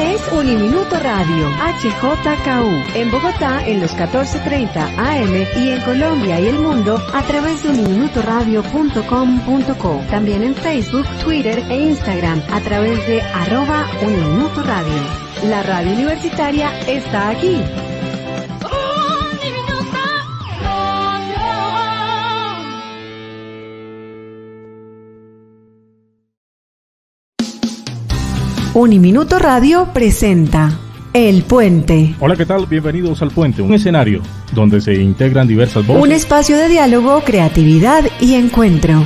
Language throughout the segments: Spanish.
es Uniminuto Radio, HJKU, en Bogotá en los 14:30 AM y en Colombia y el mundo a través de uniminutoradio.com.co. También en Facebook, Twitter e Instagram a través de @Uniminuto Radio. La radio universitaria está aquí. Uniminuto Radio presenta El Puente. Hola, ¿qué tal? Bienvenidos al Puente, un escenario donde se integran diversas voces. Un espacio de diálogo, creatividad y encuentro.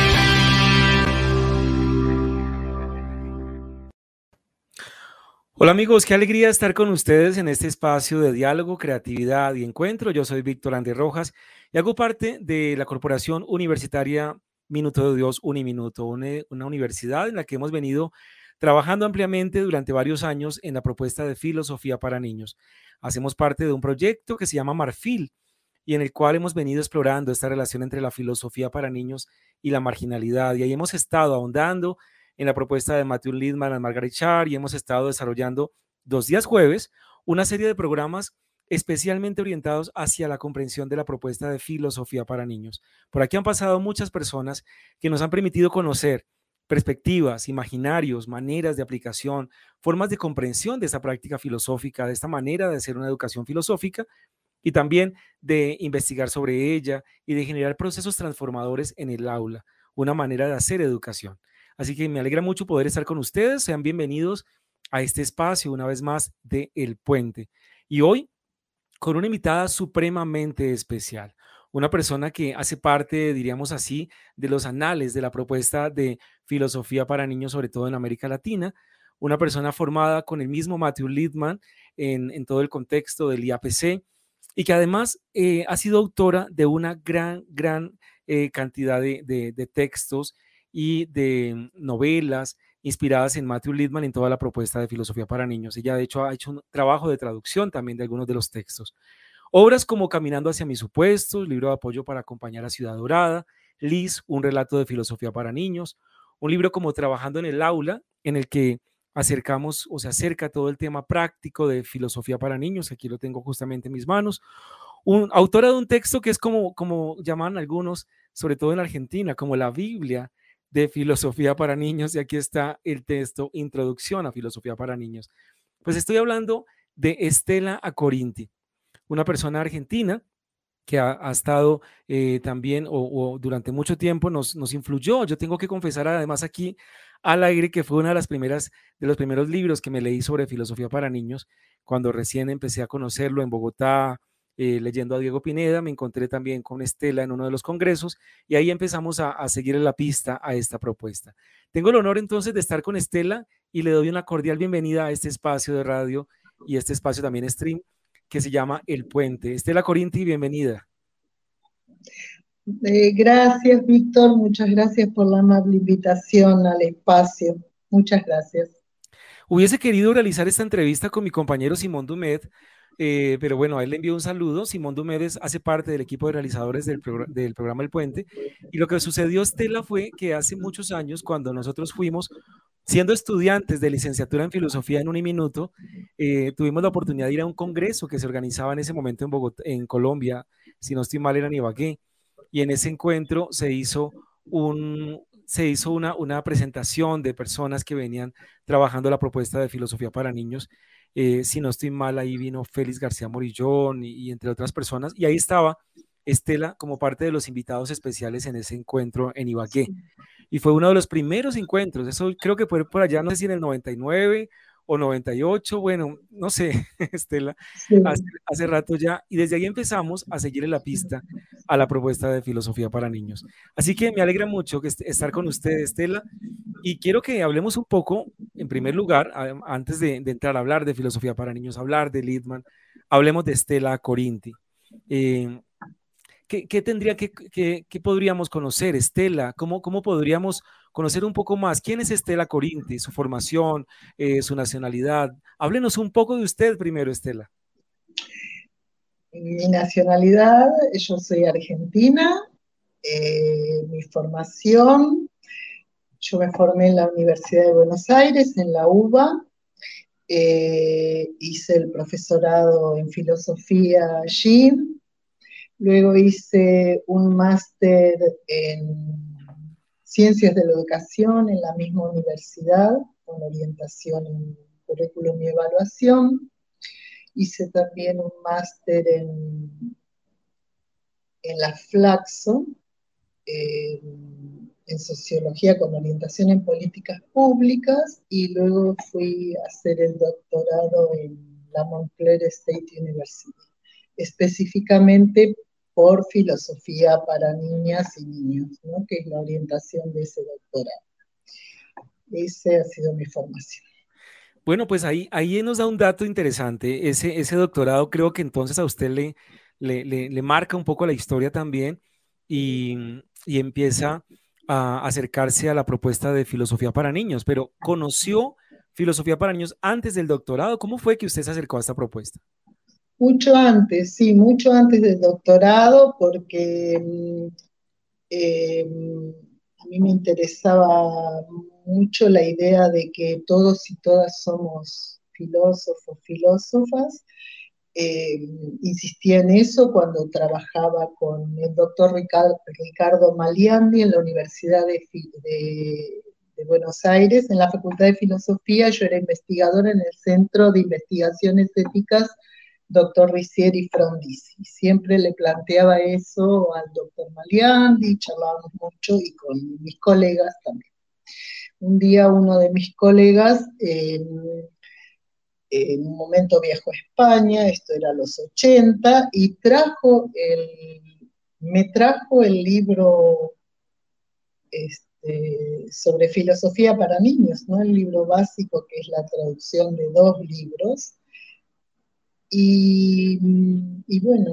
Hola amigos, qué alegría estar con ustedes en este espacio de diálogo, creatividad y encuentro. Yo soy Víctor Andrés Rojas y hago parte de la Corporación Universitaria Minuto de Dios, Uniminuto, una universidad en la que hemos venido trabajando ampliamente durante varios años en la propuesta de filosofía para niños. Hacemos parte de un proyecto que se llama Marfil y en el cual hemos venido explorando esta relación entre la filosofía para niños y la marginalidad. Y ahí hemos estado ahondando en la propuesta de Matthew Lipman y Margaret Chan y hemos estado desarrollando 2 días jueves una serie de programas especialmente orientados hacia la comprensión de la propuesta de filosofía para niños. Por aquí han pasado muchas personas que nos han permitido conocer perspectivas, imaginarios, maneras de aplicación, formas de comprensión de esta práctica filosófica, de esta manera de hacer una educación filosófica y también de investigar sobre ella y de generar procesos transformadores en el aula, una manera de hacer educación. Así que me alegra mucho poder estar con ustedes. Sean bienvenidos a este espacio una vez más de El Puente. Y hoy con una invitada supremamente especial. Una persona que hace parte, diríamos así, de los anales de la propuesta de filosofía para niños, sobre todo en América Latina. Una persona formada con el mismo Matthew Lipman en todo el contexto del IAPC y que además ha sido autora de una gran cantidad de textos y de novelas inspiradas en Matthew Lipman en toda la propuesta de filosofía para niños. Ella, de hecho, ha hecho un trabajo de traducción también de algunos de los textos. Obras como Caminando hacia mis supuestos, libro de apoyo para acompañar a Ciudad Dorada, Liz, un relato de filosofía para niños, un libro como Trabajando en el aula, en el que acercamos o se acerca todo el tema práctico de filosofía para niños, aquí lo tengo justamente en mis manos, autora de un texto que es como llaman algunos, sobre todo en Argentina, como la Biblia de filosofía para niños, y aquí está el texto Introducción a filosofía para niños. Pues estoy hablando de Estela Accorinti, una persona argentina que ha estado también o durante mucho tiempo nos influyó. Yo tengo que confesar además aquí al aire que fue una de los primeros libros que me leí sobre filosofía para niños cuando recién empecé a conocerlo en Bogotá, leyendo a Diego Pineda. Me encontré también con Estela en uno de los congresos y ahí empezamos a seguir la pista a esta propuesta. Tengo el honor entonces de estar con Estela y le doy una cordial bienvenida a este espacio de radio y este espacio también stream que se llama El Puente. Estela Accorinti, bienvenida. Gracias, Víctor. Muchas gracias por la amable invitación al espacio. Muchas gracias. Hubiese querido realizar esta entrevista con mi compañero Simón Dumet, pero bueno, a él le envío un saludo. Simón Dumet hace parte del equipo de realizadores del programa El Puente. Y lo que sucedió, Estela, fue que hace muchos años, cuando nosotros fuimos siendo estudiantes de licenciatura en filosofía en Uniminuto, tuvimos la oportunidad de ir a un congreso que se organizaba en ese momento en Bogotá, en Colombia, si no estoy mal era en Ibagué, y en ese encuentro se hizo una presentación de personas que venían trabajando la propuesta de filosofía para niños. Si no estoy mal, ahí vino Félix García Morillón y entre otras personas, y ahí estaba Estela como parte de los invitados especiales en ese encuentro en Ibagué. Y fue uno de los primeros encuentros, eso creo que fue por allá, no sé si en el 99 o 98, bueno, no sé, Estela, sí. hace rato ya, y desde ahí empezamos a seguirle la pista a la propuesta de filosofía para niños. Así que me alegra mucho estar con usted, Estela, y quiero que hablemos un poco, en primer lugar, antes de entrar a hablar de filosofía para niños, hablar de Lipman, hablemos de Estela Accorinti. ¿Qué podríamos conocer, Estela? ¿Cómo podríamos conocer un poco más? ¿Quién es Estela Accorinti? Su formación, su nacionalidad. Háblenos un poco de usted primero, Estela. Mi nacionalidad, yo soy argentina. Mi formación, yo me formé en la Universidad de Buenos Aires, en la UBA. Hice el profesorado en filosofía allí, luego hice un máster en ciencias de la educación en la misma universidad, con orientación en currículum y evaluación. Hice también un máster en la Flaxo, en sociología con orientación en políticas públicas, y luego fui a hacer el doctorado en la Montclair State University, específicamente por filosofía para niñas y niños, ¿no? Que es la orientación de ese doctorado. Esa ha sido mi formación. Bueno, pues ahí nos da un dato interesante. Ese doctorado creo que entonces a usted le marca un poco la historia también y empieza a acercarse a la propuesta de filosofía para niños, pero ¿conoció filosofía para niños antes del doctorado? ¿Cómo fue que usted se acercó a esta propuesta? Mucho antes, sí, mucho antes del doctorado, porque a mí me interesaba mucho la idea de que todos y todas somos filósofos, filósofas. Insistía en eso cuando trabajaba con el doctor Ricardo Maliandi en la Universidad de Buenos Aires, en la Facultad de Filosofía. Yo era investigadora en el Centro de Investigaciones Éticas doctor Ricieri Frondizi. Siempre le planteaba eso al doctor Maliandi, charlábamos mucho y con mis colegas también. Un día uno de mis colegas, en un momento viajó a España, esto era los 80, y me trajo el libro sobre filosofía para niños, ¿no? El libro básico, que es la traducción de 2 libros. Y bueno,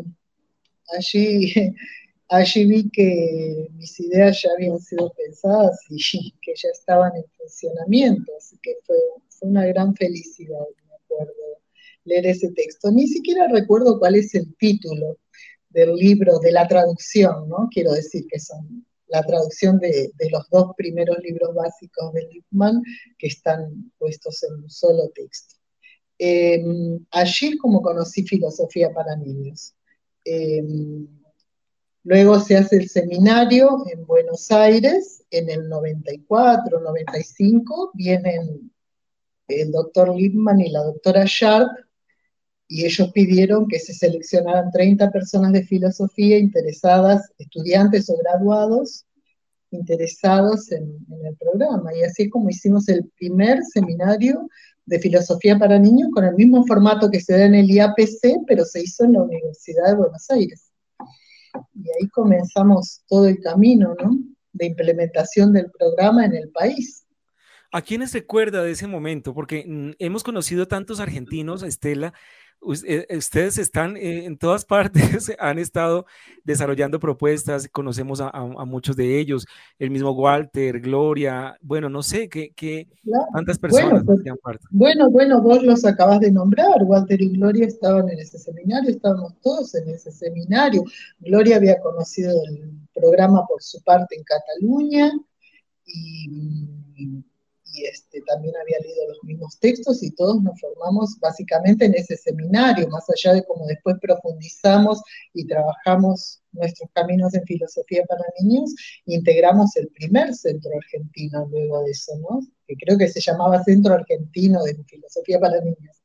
allí vi que mis ideas ya habían sido pensadas y que ya estaban en funcionamiento, así que fue una gran felicidad, me acuerdo, leer ese texto. Ni siquiera recuerdo cuál es el título del libro, de la traducción, ¿no? Quiero decir que son la traducción de los 2 primeros libros básicos de Lippmann, que están puestos en un solo texto. Allí como conocí filosofía para niños. Luego se hace el seminario en Buenos Aires, en el 94, 95, vienen el doctor Lippmann y la doctora Sharp, y ellos pidieron que se seleccionaran 30 personas de filosofía interesadas, estudiantes o graduados, interesados en el programa. Y así es como hicimos el primer seminario de filosofía para niños, con el mismo formato que se da en el IAPC, pero se hizo en la Universidad de Buenos Aires. Y ahí comenzamos todo el camino, ¿no?, de implementación del programa en el país. ¿A quiénes recuerda de ese momento? Porque hemos conocido tantos argentinos, Estela. Ustedes están en todas partes, han estado desarrollando propuestas, conocemos a muchos de ellos, el mismo Walter, Gloria, bueno, no sé, Claro. ¿cuántas personas hacían parte? Bueno, vos los acabas de nombrar, Walter y Gloria estaban en ese seminario, estábamos todos en ese seminario. Gloria había conocido el programa por su parte en Cataluña, y también había leído los mismos textos, y todos nos formamos básicamente en ese seminario, más allá de cómo después profundizamos y trabajamos nuestros caminos en filosofía para niños. Integramos el primer centro argentino luego de eso, ¿no?, que creo que se llamaba Centro Argentino de Filosofía para Niños,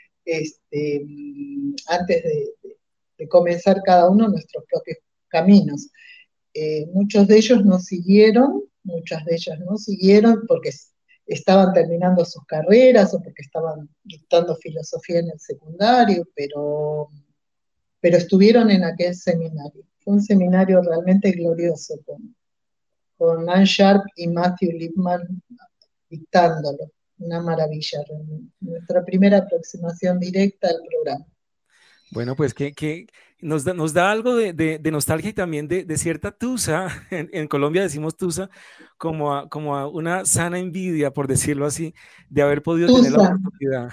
antes de comenzar cada uno nuestros propios caminos. Muchos de ellos no siguieron, muchas de ellas no siguieron porque estaban terminando sus carreras o porque estaban dictando filosofía en el secundario, pero estuvieron en aquel seminario. Fue un seminario realmente glorioso, con Ann Sharp y Matthew Lippmann dictándolo. Una maravilla realmente. Nuestra primera aproximación directa al programa. Bueno, pues que nos da algo de nostalgia y también de cierta tusa. En Colombia decimos tusa como a una sana envidia, por decirlo así, de haber podido tener la oportunidad.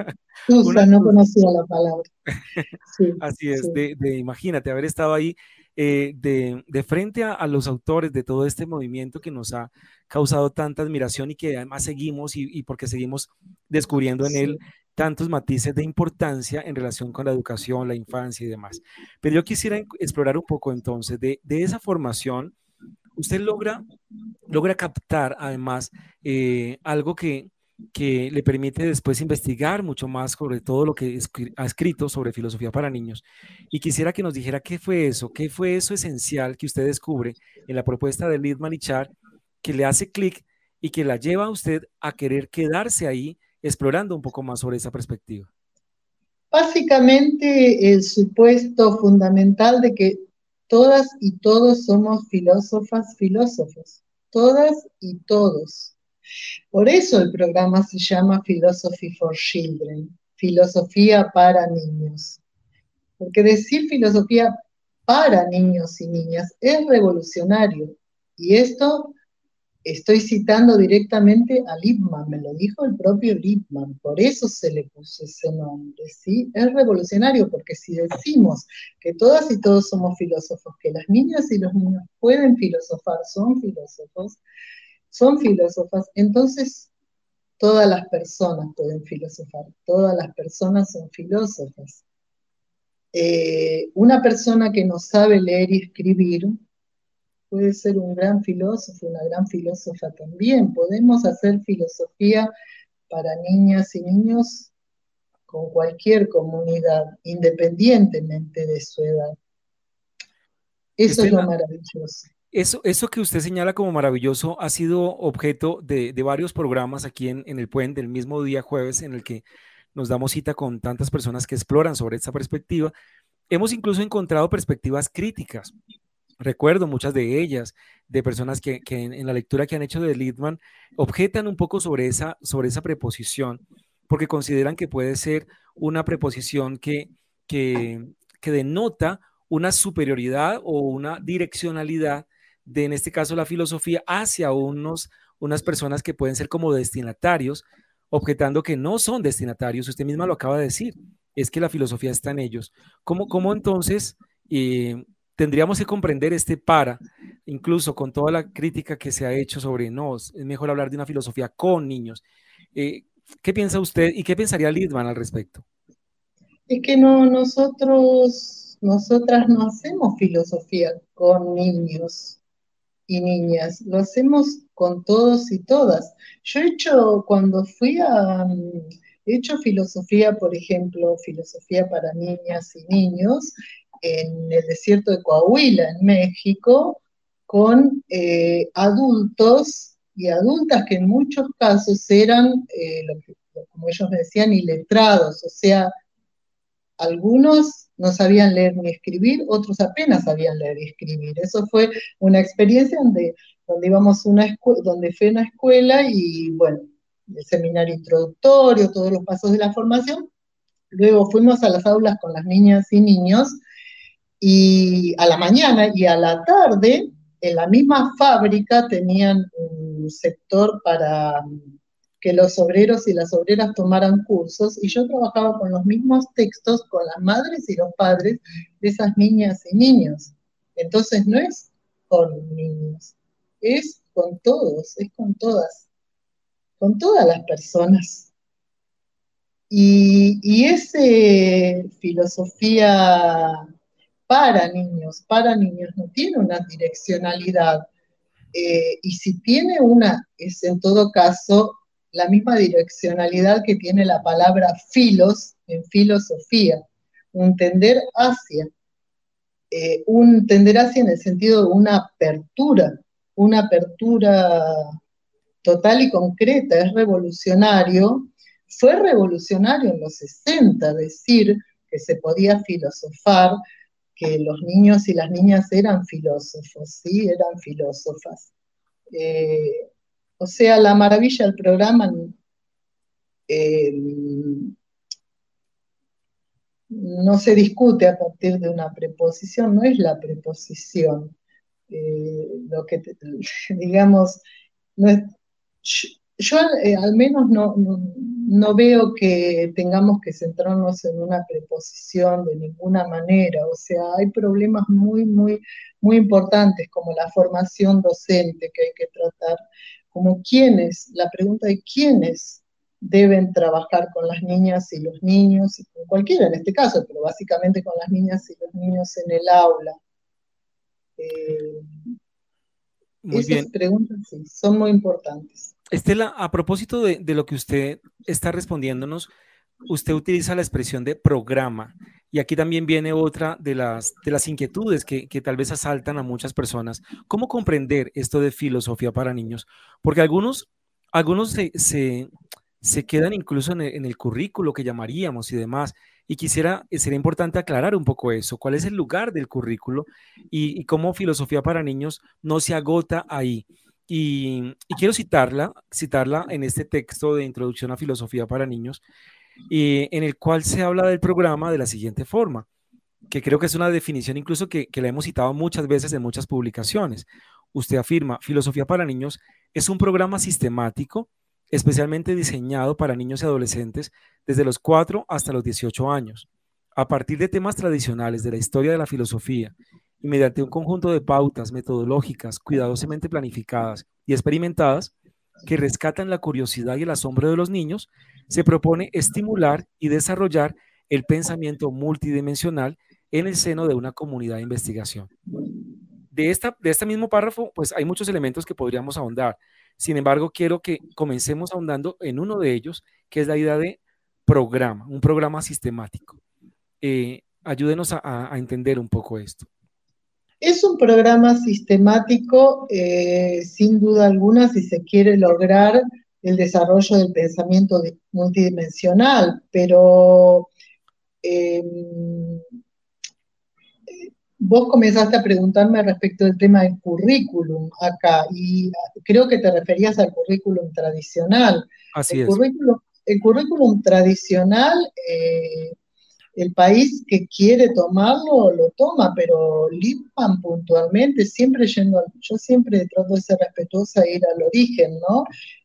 Tusa, no conocía la palabra. Sí, así es, sí. imagínate, haber estado ahí de frente a los autores de todo este movimiento que nos ha causado tanta admiración y que además seguimos y porque seguimos descubriendo en él Sí. tantos matices de importancia en relación con la educación, la infancia y demás. Pero yo quisiera explorar un poco entonces de esa formación. Usted logra captar además algo que le permite después investigar mucho más sobre todo lo que ha escrito sobre filosofía para niños. Y quisiera que nos dijera qué fue eso esencial que usted descubre en la propuesta de Littman y Char, que le hace clic y que la lleva a usted a querer quedarse ahí explorando un poco más sobre esa perspectiva. Básicamente el supuesto fundamental de que todas y todos somos filósofas, filósofos, todas y todos. Por eso el programa se llama Philosophy for Children, filosofía para niños. Porque decir filosofía para niños y niñas es revolucionario. Y esto estoy citando directamente a Lippmann, me lo dijo el propio Lippmann, por eso se le puso ese nombre, ¿sí? Es revolucionario porque si decimos que todas y todos somos filósofos, que las niñas y los niños pueden filosofar, son filósofos, son filósofas, entonces todas las personas pueden filosofar, todas las personas son filósofas. Una persona que no sabe leer y escribir puede ser un gran filósofo, una gran filósofa también. Podemos hacer filosofía para niñas y niños con cualquier comunidad, independientemente de su edad. Eso es lo Estela, maravilloso. eso que usted señala como maravilloso ha sido objeto de varios programas aquí en el Puente, el mismo día jueves en el que nos damos cita con tantas personas que exploran sobre esta perspectiva. Hemos incluso encontrado perspectivas críticas. Recuerdo muchas de ellas, de personas que en la lectura que han hecho de Littmann objetan un poco sobre esa preposición, porque consideran que puede ser una preposición que, que denota una superioridad o una direccionalidad de, en este caso, la filosofía hacia unas personas que pueden ser como destinatarios, objetando que no son destinatarios. Usted misma lo acaba de decir, es que la filosofía está en ellos. ¿Cómo entonces tendríamos que comprender este para, incluso con toda la crítica que se ha hecho sobre no, es mejor hablar de una filosofía con niños? Eh, ¿Qué piensa usted y qué pensaría Littmann al respecto? Es que no, nosotras no hacemos filosofía con niños y niñas, lo hacemos con todos y todas. Yo he hecho, cuando he hecho filosofía, por ejemplo, filosofía para niñas y niños, en el desierto de Coahuila, en México, con adultos y adultas que en muchos casos eran, como ellos me decían, iletrados, o sea, algunos no sabían leer ni escribir, otros apenas sabían leer y escribir. Eso fue una experiencia donde íbamos donde fue una escuela y bueno, el seminario introductorio, todos los pasos de la formación. Luego fuimos a las aulas con las niñas y niños y a la mañana y a la tarde en la misma fábrica tenían un sector para que los obreros y las obreras tomaran cursos y yo trabajaba con los mismos textos con las madres y los padres de esas niñas y niños. Entonces no es con niños, es con todos, es con todas las personas. Y ese filosofía para niños, no tiene una direccionalidad. Y si tiene una, es en todo caso la misma direccionalidad que tiene la palabra filos en filosofía, un tender hacia, un tender hacia en el sentido de una apertura total y concreta, es revolucionario. Fue revolucionario en los 60 decir que se podía filosofar, que los niños y las niñas eran filósofos, ¿sí? Eran filósofas. O sea, la maravilla del programa eh, no se discute a partir de una preposición, no es la preposición. Lo que, digamos, no es, yo al menos no veo que tengamos que centrarnos en una preposición de ninguna manera. O sea, hay problemas muy importantes como la formación docente que hay que tratar, como la pregunta de quiénes deben trabajar con las niñas y los niños, y con cualquiera en este caso, pero básicamente con las niñas y los niños en el aula. Muy Esas bien. preguntas sí, son muy importantes. Estela, a propósito de lo que usted está respondiéndonos, usted utiliza la expresión de programa. Y aquí también viene otra de las inquietudes que tal vez asaltan a muchas personas. ¿Cómo comprender esto de filosofía para niños? Porque algunos se quedan incluso en el currículo que llamaríamos y demás. Y sería importante aclarar un poco eso. ¿Cuál es el lugar del currículo y cómo filosofía para niños no se agota ahí? Y quiero citarla en este texto de introducción a filosofía para niños, en el cual se habla del programa de la siguiente forma, que creo que es una definición incluso que la hemos citado muchas veces en muchas publicaciones. Usted afirma, filosofía para niños es un programa sistemático especialmente diseñado para niños y adolescentes desde los 4 hasta los 18 años, a partir de temas tradicionales de la historia de la filosofía y mediante un conjunto de pautas metodológicas cuidadosamente planificadas y experimentadas que rescatan la curiosidad y el asombro de los niños, se propone estimular y desarrollar el pensamiento multidimensional en el seno de una comunidad de investigación. De este mismo párrafo, pues hay muchos elementos que podríamos ahondar. Sin embargo, quiero que comencemos ahondando en uno de ellos, que es la idea de programa, un programa sistemático. Ayúdenos a entender un poco esto. Es un programa sistemático, sin duda alguna, si se quiere lograr el desarrollo del pensamiento multidimensional, pero vos comenzaste a preguntarme respecto del tema del currículum acá, y creo que te referías al currículum tradicional. Así es. El currículum tradicional, el país que quiere tomarlo, lo toma, pero Lippmann puntualmente, yo siempre trato de ser respetuosa e ir al origen, ¿no?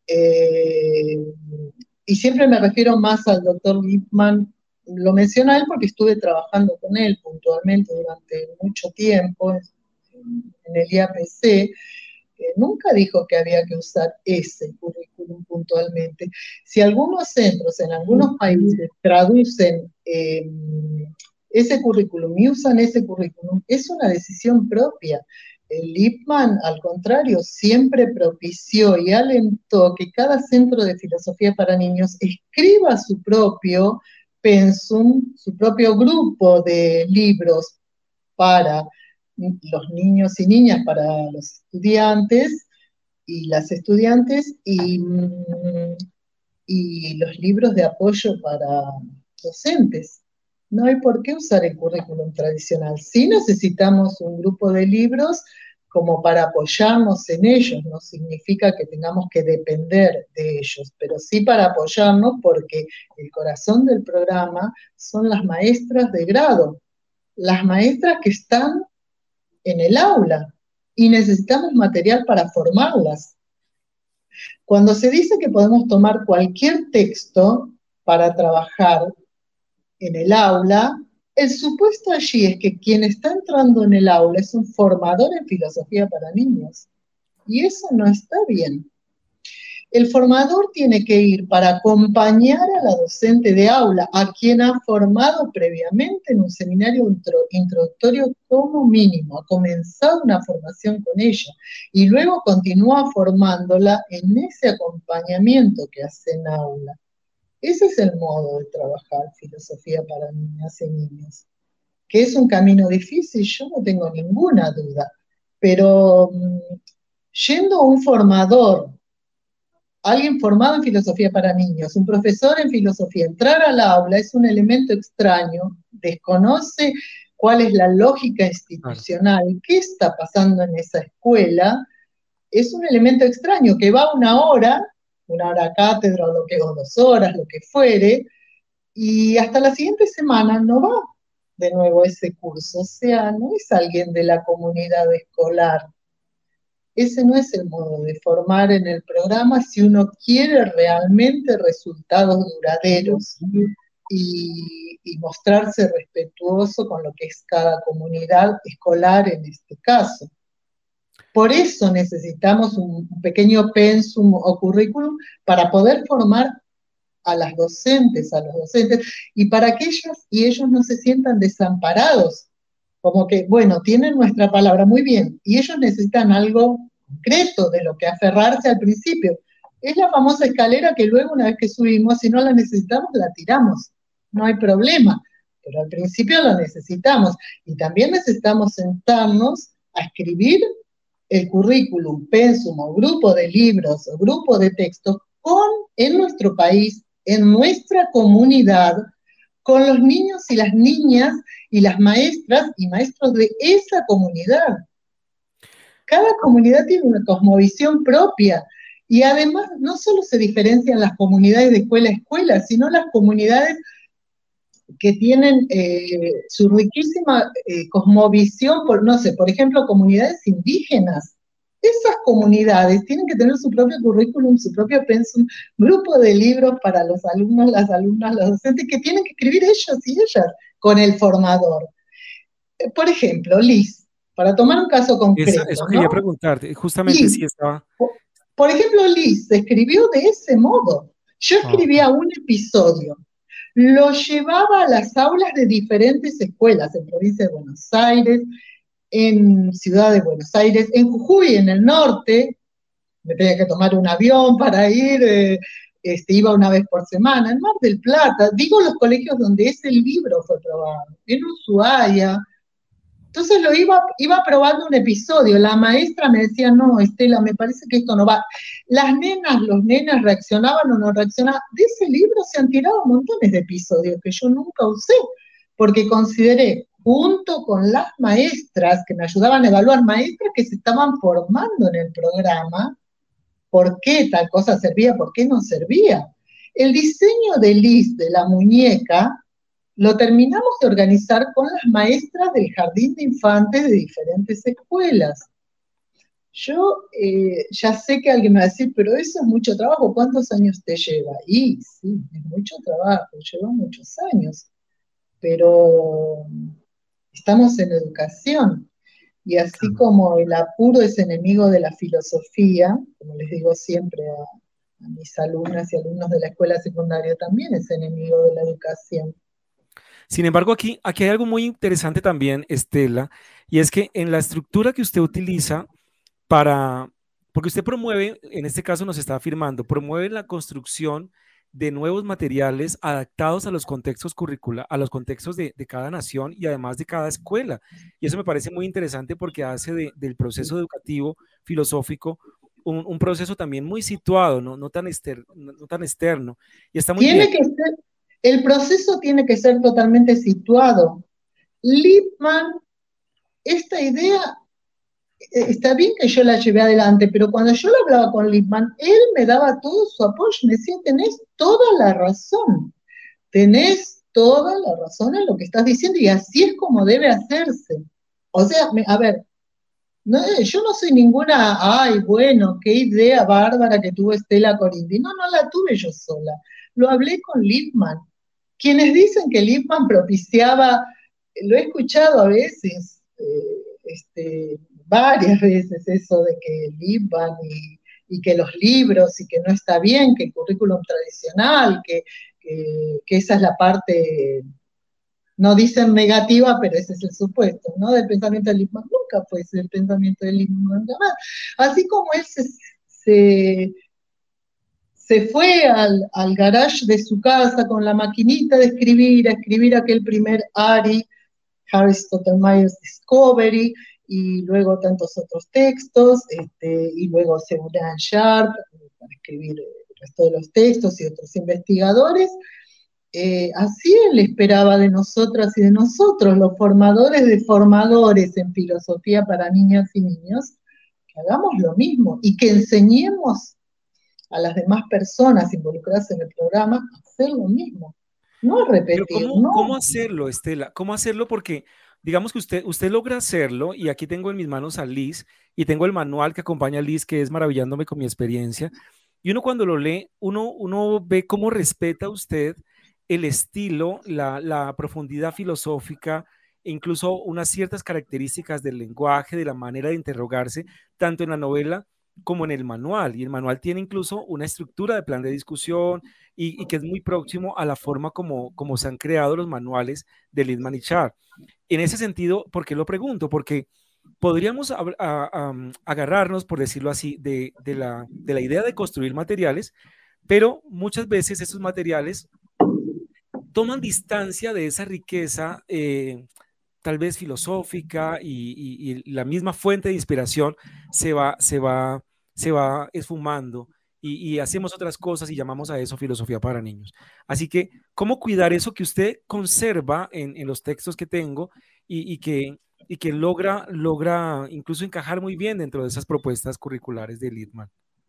Y siempre me refiero más al doctor Lippmann. Lo menciona él porque estuve trabajando con él puntualmente durante mucho tiempo en el IAPC. Nunca dijo que había que usar ese currículum puntualmente. Si algunos centros en algunos países traducen ese currículum y usan ese currículum, es una decisión propia. Lippmann, al contrario, siempre propició y alentó que cada centro de filosofía para niños escriba su propio pensum, su propio grupo de libros para los niños y niñas, para los estudiantes y las estudiantes, y los libros de apoyo para docentes. No hay por qué usar el currículum tradicional. Sí necesitamos un grupo de libros como para apoyarnos en ellos, no significa que tengamos que depender de ellos, pero sí para apoyarnos, porque el corazón del programa son las maestras de grado, las maestras que están en el aula, y necesitamos material para formarlas. Cuando se dice que podemos tomar cualquier texto para trabajar en el aula, el supuesto allí es que quien está entrando en el aula es un formador en filosofía para niños, y eso no está bien. El formador tiene que ir para acompañar a la docente de aula, a quien ha formado previamente en un seminario introductorio como mínimo, ha comenzado una formación con ella, y luego continúa formándola en ese acompañamiento que hace en aula. Ese es el modo de trabajar filosofía para niñas y niños. Que es un camino difícil, yo no tengo ninguna duda, pero yendo a un formador, alguien formado en filosofía para niños, un profesor en filosofía, entrar al aula es un elemento extraño, desconoce cuál es la lógica institucional, qué está pasando en esa escuela, es un elemento extraño que va una hora a cátedra o 2 horas, lo que fuere, y hasta la siguiente semana no va de nuevo a ese curso, o sea, no es alguien de la comunidad escolar. Ese no es el modo de formar en el programa si uno quiere realmente resultados duraderos y mostrarse respetuoso con lo que es cada comunidad escolar en este caso. Por eso necesitamos un pequeño pensum o currículum para poder formar a las docentes, a los docentes, y para que ellas y ellos no se sientan desamparados, como que, bueno, tienen nuestra palabra, muy bien, y ellos necesitan algo concreto de lo que aferrarse al principio. Es la famosa escalera que luego, una vez que subimos, si no la necesitamos, la tiramos, no hay problema, pero al principio la necesitamos, y también necesitamos sentarnos a escribir el currículum, pensum o grupo de libros o grupo de textos en nuestro país, en nuestra comunidad, con los niños y las niñas y las maestras y maestros de esa comunidad. Cada comunidad tiene una cosmovisión propia y además no solo se diferencian las comunidades de escuela a escuela, sino las comunidades que tienen su riquísima cosmovisión, no sé, por ejemplo, comunidades indígenas. Esas comunidades tienen que tener su propio currículum, su propio pensum, grupo de libros para los alumnos, las alumnas, los docentes, que tienen que escribir ellos y ellas con el formador. Por ejemplo, Liz, para tomar un caso concreto. Eso quería preguntarte, justamente si estaba... Por ejemplo, Liz escribió de ese modo. Yo escribía un episodio, lo llevaba a las aulas de diferentes escuelas, en provincia de Buenos Aires, en Ciudad de Buenos Aires, en Jujuy, en el norte, me tenía que tomar un avión para ir, iba una vez por semana, en Mar del Plata, digo los colegios donde ese libro fue probado, en Ushuaia. Entonces iba probando un episodio, la maestra me decía, no, Estela, me parece que esto no va. Las nenas, los nenas reaccionaban o no reaccionaban. De ese libro se han tirado montones de episodios que yo nunca usé, porque consideré, junto con las maestras que me ayudaban a evaluar, maestras que se estaban formando en el programa, por qué tal cosa servía, por qué no servía. El diseño de Liz, de la muñeca, lo terminamos de organizar con las maestras del jardín de infantes de diferentes escuelas. Yo ya sé que alguien me va a decir, pero eso es mucho trabajo, ¿cuántos años te lleva? Y sí, es mucho trabajo, lleva muchos años, pero estamos en educación, y así como el apuro es enemigo de la filosofía, como les digo siempre a mis alumnas y alumnos de la escuela secundaria, también es enemigo de la educación. Sin embargo, aquí hay algo muy interesante también, Estela, y es que en la estructura que usted utiliza porque usted promueve, en este caso nos está afirmando, promueve la construcción de nuevos materiales adaptados a los contextos curriculares, a los contextos de cada nación y además de cada escuela. Y eso me parece muy interesante porque hace del proceso educativo, filosófico, un proceso también muy situado, no tan externo. Y está muy bien. El proceso tiene que ser totalmente situado. Lippmann, esta idea, está bien que yo la llevé adelante, pero cuando yo lo hablaba con Lippmann, él me daba todo su apoyo, me decía, tenés toda la razón en lo que estás diciendo, y así es como debe hacerse. O sea, a ver, yo no soy ninguna, ay, bueno, qué idea bárbara que tuvo Estela Corindi. No la tuve yo sola. Lo hablé con Lippmann. Quienes dicen que Lippmann propiciaba, lo he escuchado a veces, varias veces, eso de que Lippmann y que los libros, y que no está bien, que el currículum tradicional, que esa es la parte, no dicen negativa, pero ese es el supuesto, ¿no? Del pensamiento de Lippmann. Nunca fue ese el pensamiento de Lippmann, jamás. Así como él se fue al garage de su casa con la maquinita de escribir, a escribir aquel primer ARI, Harry Stottermeyer's Discovery, y luego tantos otros textos, y luego se unió a Sharp para escribir el resto de los textos y otros investigadores. Así él esperaba de nosotras y de nosotros, los formadores de formadores en filosofía para niñas y niños, que hagamos lo mismo y que enseñemos a las demás personas involucradas en el programa a hacer lo mismo, no a repetir. Pero ¿cómo hacerlo, Estela? ¿Cómo hacerlo? Porque digamos que usted logra hacerlo, y aquí tengo en mis manos a Liz, y tengo el manual que acompaña a Liz, que es maravillándome con mi experiencia, y uno cuando lo lee, uno ve cómo respeta usted el estilo, la profundidad filosófica, e incluso unas ciertas características del lenguaje, de la manera de interrogarse, tanto en la novela como en el manual. Y el manual tiene incluso una estructura de plan de discusión y que es muy próximo a la forma como se han creado los manuales de Littman y Sharp. En ese sentido, ¿por qué lo pregunto? Porque podríamos agarrarnos, por decirlo así, de la idea de construir materiales, pero muchas veces esos materiales toman distancia de esa riqueza, tal vez filosófica, y la misma fuente de inspiración se va esfumando, y hacemos otras cosas y llamamos a eso filosofía para niños. Así que, ¿cómo cuidar eso que usted conserva en los textos que tengo y que logra incluso encajar muy bien dentro de esas propuestas curriculares de Littman?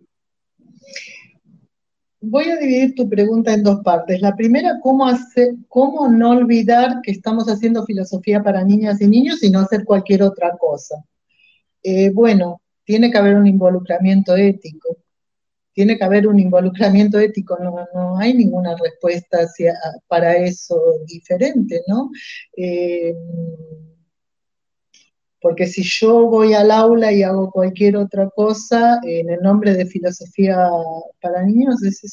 Voy a dividir tu pregunta en dos partes. La primera, cómo no olvidar que estamos haciendo filosofía para niñas y niños y no hacer cualquier otra cosa. Bueno, tiene que haber un involucramiento ético. Tiene que haber un involucramiento ético, no hay ninguna respuesta para eso diferente, ¿no? Porque si yo voy al aula y hago cualquier otra cosa en el nombre de filosofía para niños, ese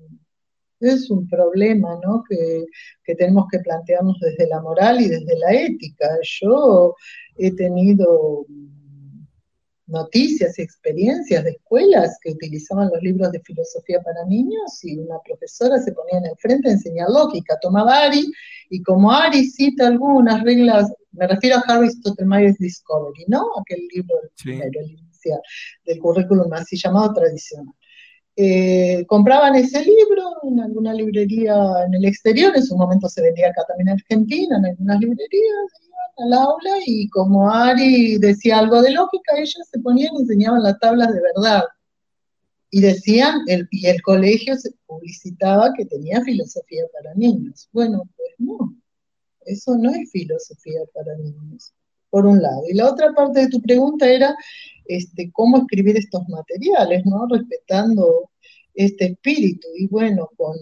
es un problema, ¿no? Que tenemos que plantearnos desde la moral y desde la ética. Yo he tenido noticias y experiencias de escuelas que utilizaban los libros de filosofía para niños y una profesora se ponía en el frente a enseñar lógica, tomaba Ari, y como Ari cita algunas reglas, me refiero a Harry Stottemeyer's Discovery, ¿no? Aquel libro primero, el inicial, del currículum así llamado tradicional. Compraban ese libro en alguna librería en el exterior, en su momento se vendía acá también en Argentina, en algunas librerías, iban al aula y como Ari decía algo de lógica, ellas se ponían y enseñaban las tablas de verdad. Y decían, y el colegio se publicitaba que tenía filosofía para niños. Bueno, pues no, eso no es filosofía para niños, por un lado. Y la otra parte de tu pregunta era cómo escribir estos materiales, ¿no? Respetando este espíritu y bueno, con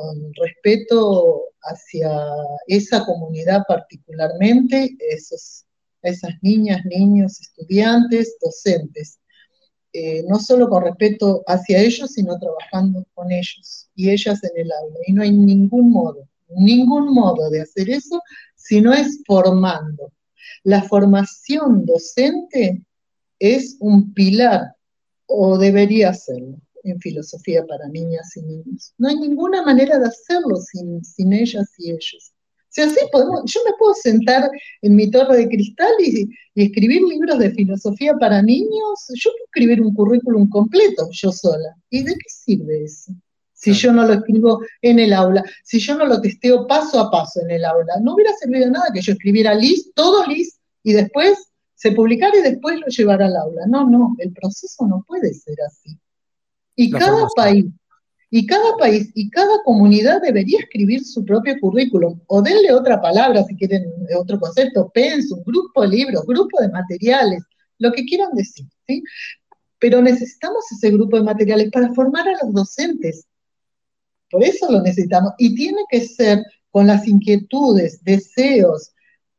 respeto hacia esa comunidad particularmente, esas niñas, niños, estudiantes, docentes. No solo con respeto hacia ellos, sino trabajando con ellos y ellas en el aula. Y no hay ningún modo de hacer eso si no es formando. La formación docente es un pilar, o debería serlo, en filosofía para niñas y niños. No hay ninguna manera de hacerlo sin ellas y ellos. O sea, sí yo me puedo sentar en mi torre de cristal y escribir libros de filosofía para niños. Yo puedo escribir un currículum completo yo sola. ¿Y de qué sirve eso? Si yo no lo escribo en el aula, si yo no lo testeo paso a paso en el aula, no hubiera servido de nada que yo escribiera todo Liz, y después se publicara y después lo llevara al aula. No, el proceso no puede ser así. Y cada país y cada comunidad debería escribir su propio currículum, o denle otra palabra si quieren, otro concepto, pensum, grupo de libros, grupo de materiales, lo que quieran decir, ¿sí? Pero necesitamos ese grupo de materiales para formar a los docentes. Por eso lo necesitamos. Y tiene que ser con las inquietudes, deseos,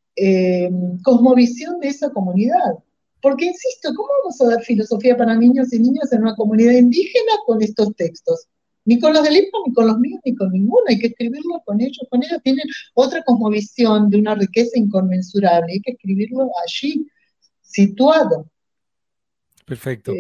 cosmovisión de esa comunidad. Porque, insisto, ¿cómo vamos a dar filosofía para niños y niñas en una comunidad indígena con estos textos? Ni con los de Littman, ni con los míos, ni con ninguno. Hay que escribirlo con ellos. Con ellos tienen otra cosmovisión de una riqueza inconmensurable. Hay que escribirlo allí, situado. Perfecto.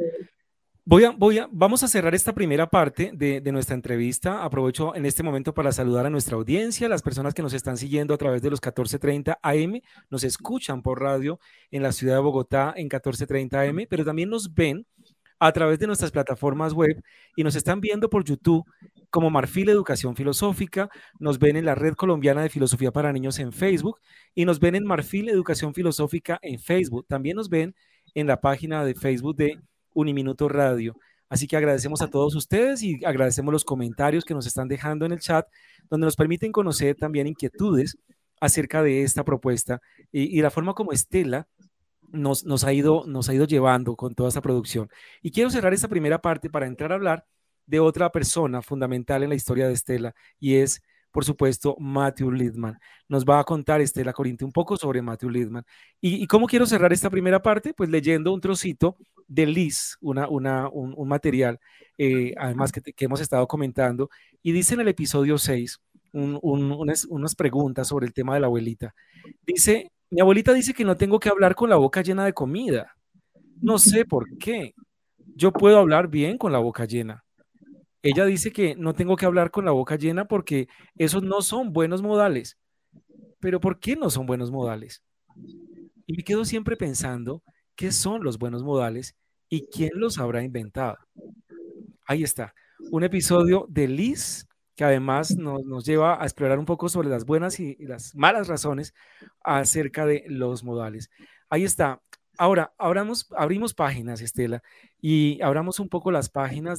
Vamos a cerrar esta primera parte de nuestra entrevista. Aprovecho en este momento para saludar a nuestra audiencia, las personas que nos están siguiendo a través de los 14:30 AM, nos escuchan por radio en la ciudad de Bogotá en 14:30 AM, pero también nos ven a través de nuestras plataformas web y nos están viendo por YouTube como Marfil Educación Filosófica, nos ven en la Red Colombiana de Filosofía para Niños en Facebook y nos ven en Marfil Educación Filosófica en Facebook. También nos ven en la página de Facebook de Uniminuto Radio. Así que agradecemos a todos ustedes y agradecemos los comentarios que nos están dejando en el chat, donde nos permiten conocer también inquietudes acerca de esta propuesta y la forma como Estela nos ha ido llevando con toda esta producción. Y quiero cerrar esta primera parte para entrar a hablar de otra persona fundamental en la historia de Estela, y es, por supuesto, Matthew Lipman. Nos va a contar Estela Corinti un poco sobre Matthew Lipman. ¿Y cómo quiero cerrar esta primera parte? Pues leyendo un trocito de Liz, un material, además que hemos estado comentando, y dice en el episodio 6 unas preguntas sobre el tema de la abuelita. Dice, mi abuelita dice que no tengo que hablar con la boca llena de comida. No sé por qué. Yo puedo hablar bien con la boca llena. Ella dice que no tengo que hablar con la boca llena porque esos no son buenos modales. Pero ¿por qué no son buenos modales? Y me quedo siempre pensando qué son los buenos modales y quién los habrá inventado. Ahí está, un episodio de Liz que además nos lleva a explorar un poco sobre las buenas y las malas razones acerca de los modales. Ahí está. Ahora, abrimos páginas, Estela, y abramos un poco las páginas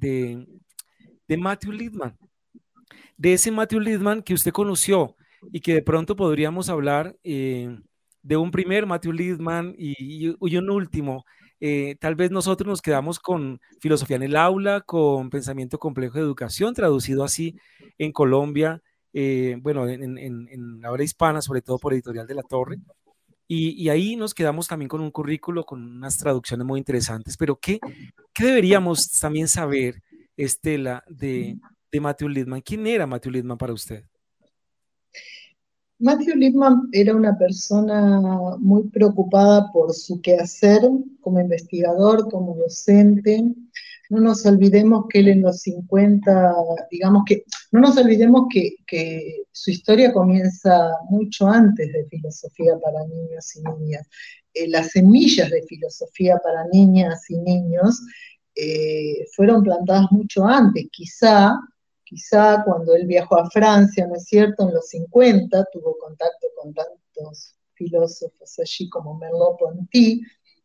de Matthew Lipman, de ese Matthew Lipman que usted conoció y que de pronto podríamos hablar de un primer Matthew Lipman y un último. Tal vez nosotros nos quedamos con filosofía en el aula, con pensamiento complejo de educación, traducido así en Colombia, bueno, en la habla hispana, sobre todo por Editorial de la Torre. Y ahí nos quedamos también con un currículo, con unas traducciones muy interesantes. Pero ¿qué deberíamos también saber, Estela, de Matthew Lipman? ¿Quién era Matthew Lipman para usted? Matthew Lipman era una persona muy preocupada por su quehacer como investigador, como docente. No nos olvidemos que él en los 50, digamos que, no nos olvidemos que su historia comienza mucho antes de Filosofía para Niños y Niñas. Las semillas de filosofía para niñas y niños fueron plantadas mucho antes, quizá cuando él viajó a Francia, ¿no es cierto?, en los 50, tuvo contacto con tantos filósofos allí como Merleau-Ponty,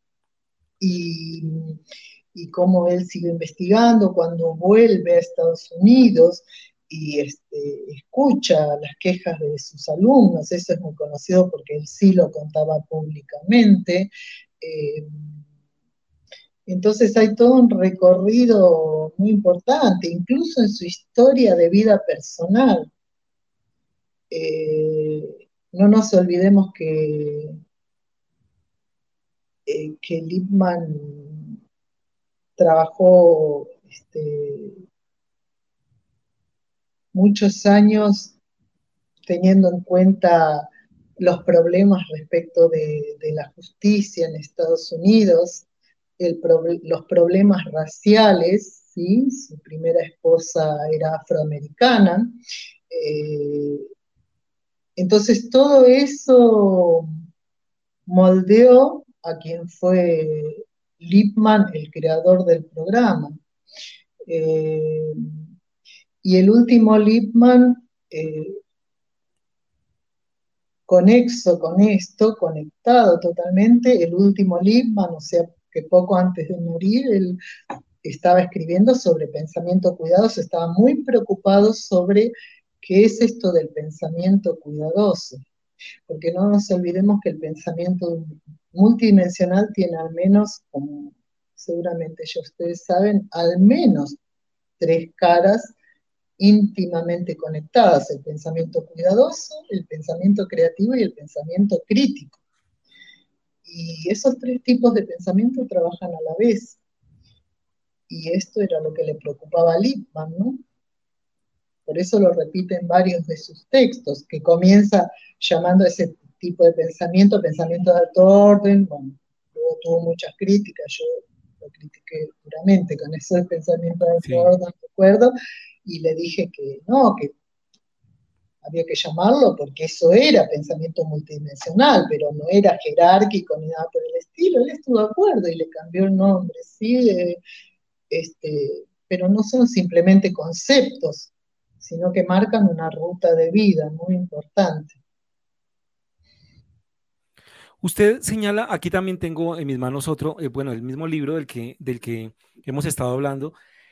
y, y cómo él sigue investigando cuando vuelve a Estados Unidos y escucha las quejas de sus alumnos. Eso es muy conocido porque él sí lo contaba públicamente. Entonces hay todo un recorrido muy importante, incluso en su historia de vida personal. No nos olvidemos que Lipman trabajó muchos años teniendo en cuenta los problemas respecto de la justicia en Estados Unidos, los problemas raciales, ¿sí? Su primera esposa era afroamericana. Entonces todo eso moldeó a quien fue Lipman, el creador del programa. Y el último Lipman, conexo con esto, conectado totalmente, el último Lipman, o sea, que poco antes de morir, él estaba escribiendo sobre pensamiento cuidadoso, estaba muy preocupado sobre qué es esto del pensamiento cuidadoso, porque no nos olvidemos que el pensamiento multidimensional tiene al menos, como seguramente ya ustedes saben, al menos 3 caras íntimamente conectadas: el pensamiento cuidadoso, el pensamiento creativo y el pensamiento crítico. Y esos 3 tipos de pensamiento trabajan a la vez. Y esto era lo que le preocupaba a Lipman, ¿no? Por eso lo repite en varios de sus textos, que comienza llamando a ese tipo de pensamiento de alto orden. Bueno, luego tuvo muchas críticas, yo lo critiqué duramente con eso de pensamiento de alto orden, recuerdo, y le dije que no, que había que llamarlo porque eso era pensamiento multidimensional, pero no era jerárquico ni nada por el estilo. Él estuvo de acuerdo y le cambió el nombre, ¿sí? Pero no son simplemente conceptos, sino que marcan una ruta de vida muy importante. Usted señala, aquí también tengo en mis manos otro, bueno, el mismo libro del que hemos estado hablando,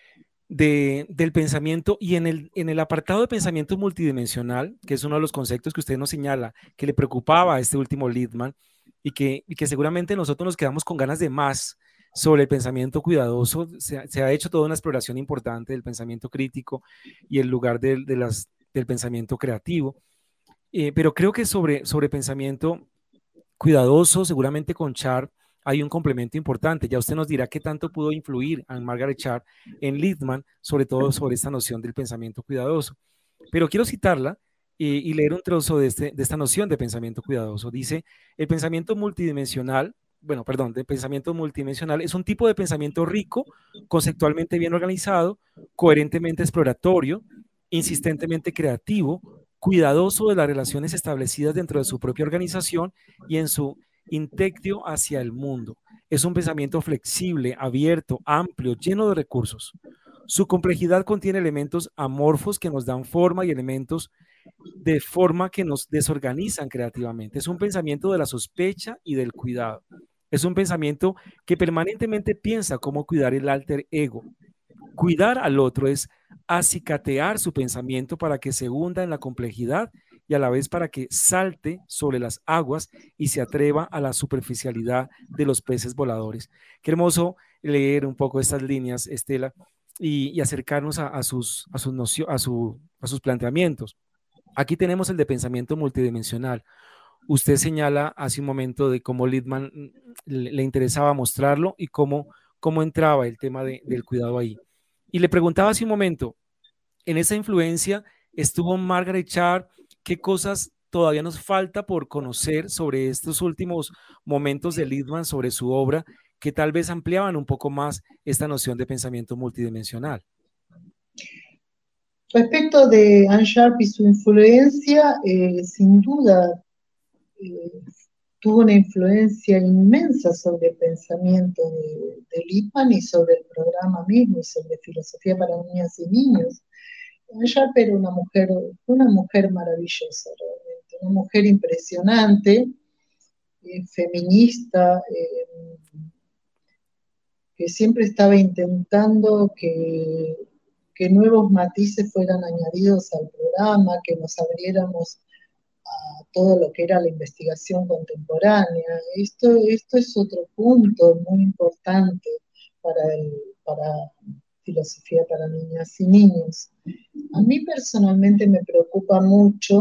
del pensamiento y en el apartado de pensamiento multidimensional, que es uno de los conceptos que usted nos señala, que le preocupaba a este último Littman y que seguramente nosotros nos quedamos con ganas de más sobre el pensamiento cuidadoso. Se ha hecho toda una exploración importante del pensamiento crítico y el lugar del pensamiento creativo, pero creo que sobre pensamiento cuidadoso, seguramente con Char hay un complemento importante. Ya usted nos dirá qué tanto pudo influir a Margaret Char en Littman, sobre todo sobre esta noción del pensamiento cuidadoso. Pero quiero citarla y leer un trozo de esta noción de pensamiento cuidadoso. Dice, el pensamiento multidimensional, bueno, perdón, de pensamiento multidimensional es un tipo de pensamiento rico, conceptualmente bien organizado, coherentemente exploratorio, insistentemente creativo, cuidadoso de las relaciones establecidas dentro de su propia organización y en su intelecto hacia el mundo. Es un pensamiento flexible, abierto, amplio, lleno de recursos. Su complejidad contiene elementos amorfos que nos dan forma y elementos de forma que nos desorganizan creativamente. Es un pensamiento de la sospecha y del cuidado. Es un pensamiento que permanentemente piensa cómo cuidar el alter ego. Cuidar al otro es acicatear su pensamiento para que se hunda en la complejidad y a la vez para que salte sobre las aguas y se atreva a la superficialidad de los peces voladores. Qué hermoso leer un poco estas líneas, Estela, y acercarnos a sus planteamientos. Aquí tenemos el de pensamiento multidimensional. Usted señala hace un momento de cómo Littman le interesaba mostrarlo y cómo entraba el tema del cuidado ahí. Y le preguntaba hace un momento, en esa influencia estuvo Margaret Char, ¿qué cosas todavía nos falta por conocer sobre estos últimos momentos de Littman, sobre su obra, que tal vez ampliaban un poco más esta noción de pensamiento multidimensional? Respecto de Anne Sharp y su influencia, sin duda tuvo una influencia inmensa sobre el pensamiento de Lippmann y sobre el programa mismo y sobre filosofía para niñas y niños. Anne Sharp era una mujer maravillosa, realmente, una mujer impresionante, feminista, que siempre estaba intentando que nuevos matices fueran añadidos al programa, que nos abriéramos a todo lo que era la investigación contemporánea. Esto es otro punto muy importante para filosofía para niñas y niños. A mí personalmente me preocupa mucho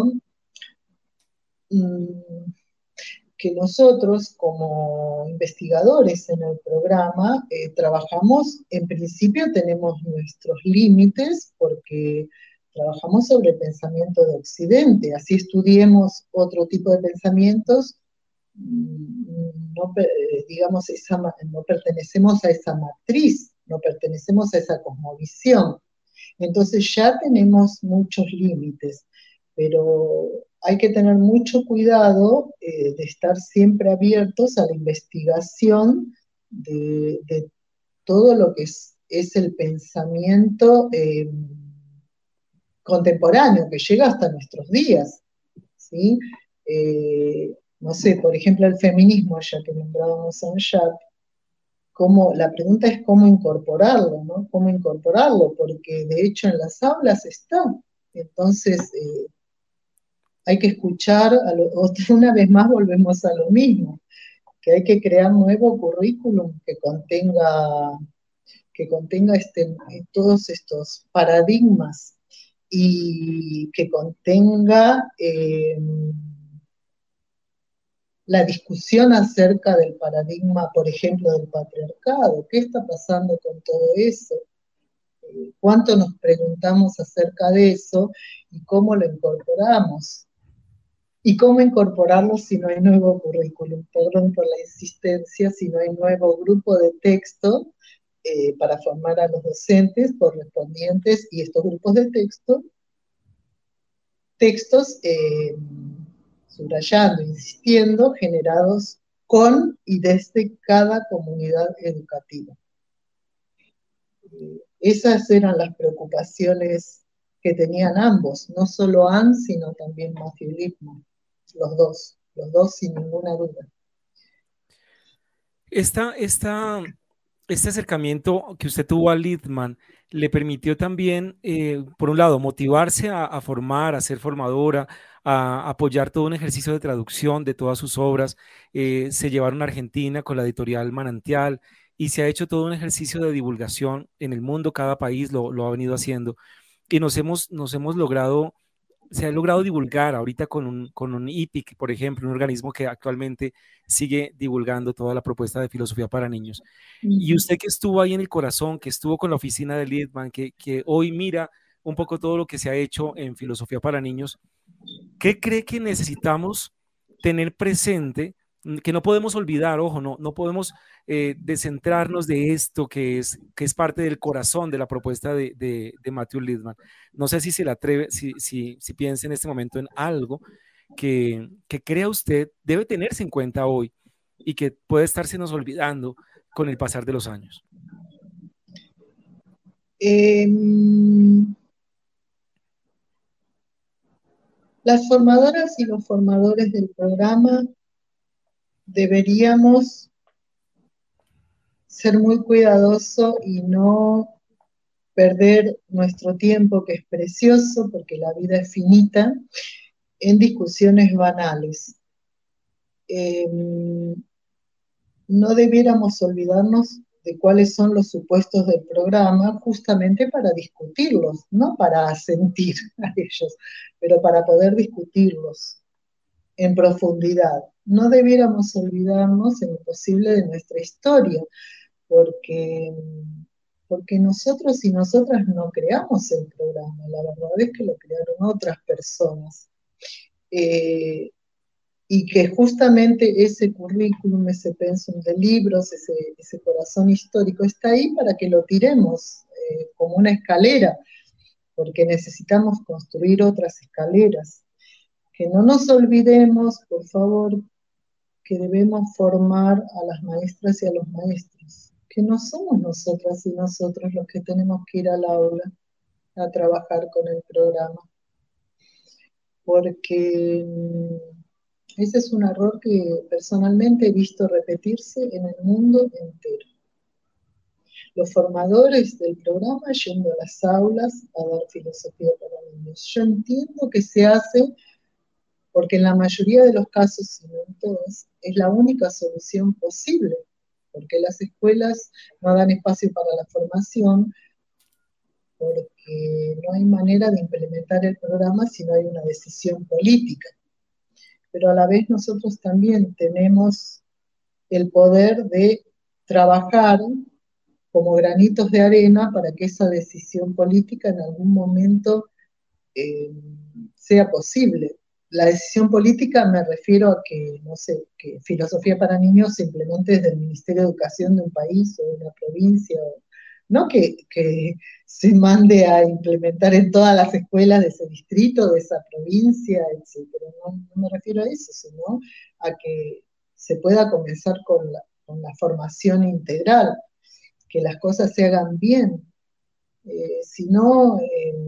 que nosotros como investigadores en el programa trabajamos, en principio tenemos nuestros límites porque trabajamos sobre el pensamiento de Occidente, así estudiemos otro tipo de pensamientos, no, digamos, no pertenecemos a esa matriz, no pertenecemos a esa cosmovisión. Entonces ya tenemos muchos límites, pero hay que tener mucho cuidado de estar siempre abiertos a la investigación de todo lo que es el pensamiento contemporáneo que llega hasta nuestros días, ¿sí? No sé, por ejemplo, el feminismo, ya que nombrábamos a Sharp, la pregunta es cómo incorporarlo, ¿no? Cómo incorporarlo, porque de hecho en las aulas está. Entonces, hay que escuchar, una vez más volvemos a lo mismo, que hay que crear nuevo currículum que contenga todos estos paradigmas y que contenga la discusión acerca del paradigma, por ejemplo, del patriarcado. ¿Qué está pasando con todo eso? ¿Cuánto nos preguntamos acerca de eso y cómo lo incorporamos? ¿Y cómo incorporarlo si no hay nuevo currículum? Perdón por la insistencia, si no hay nuevo grupo de texto para formar a los docentes correspondientes y estos grupos de textos subrayando, insistiendo, generados con y desde cada comunidad educativa. Esas eran las preocupaciones que tenían ambos, no solo Anne, sino también Matthew Lipman, los dos sin ninguna duda. Esta este acercamiento que usted tuvo a Littman le permitió también, por un lado, motivarse a formar, a ser formadora, a apoyar todo un ejercicio de traducción de todas sus obras. Se llevaron a Argentina con la editorial Manantial y se ha hecho todo un ejercicio de divulgación en el mundo, cada país lo ha venido haciendo y nos hemos logrado, se ha logrado divulgar ahorita con un IPIC, por ejemplo, un organismo que actualmente sigue divulgando toda la propuesta de filosofía para niños. Y usted que estuvo ahí en el corazón, que estuvo con la oficina de Littman, que hoy mira un poco todo lo que se ha hecho en filosofía para niños, ¿qué cree que necesitamos tener presente? Que no podemos olvidar, ojo, no podemos descentrarnos de esto que es parte del corazón de la propuesta de Matthew Littman. No sé si se le atreve, si piensa en este momento en algo que crea usted debe tenerse en cuenta hoy y que puede estarse nos olvidando con el pasar de los años. Las formadoras y los formadores del programa deberíamos ser muy cuidadosos y no perder nuestro tiempo, que es precioso, porque la vida es finita, en discusiones banales. No debiéramos olvidarnos de cuáles son los supuestos del programa, justamente para discutirlos, no para asentir a ellos, pero para poder discutirlos en profundidad. No debiéramos olvidarnos en lo posible de nuestra historia, porque nosotros y nosotras no creamos el programa, la verdad es que lo crearon otras personas. Y que justamente ese currículum, ese pensum de libros, ese corazón histórico está ahí para que lo tiremos como una escalera, porque necesitamos construir otras escaleras. Que no nos olvidemos, por favor, que debemos formar a las maestras y a los maestros, que no somos nosotras y nosotros los que tenemos que ir al aula a trabajar con el programa, porque ese es un error que personalmente he visto repetirse en el mundo entero. Los formadores del programa yendo a las aulas a dar filosofía para niños. Yo entiendo que se hace porque en la mayoría de los casos, si no en todos, es la única solución posible, porque las escuelas no dan espacio para la formación, porque no hay manera de implementar el programa si no hay una decisión política. Pero a la vez nosotros también tenemos el poder de trabajar como granitos de arena para que esa decisión política en algún momento sea posible. La decisión política me refiero a que, no sé, que filosofía para niños se implemente desde el Ministerio de Educación de un país o de una provincia, no que se mande a implementar en todas las escuelas de ese distrito, de esa provincia, etc. No me refiero a eso, sino a que se pueda comenzar con la formación integral, que las cosas se hagan bien. Si no,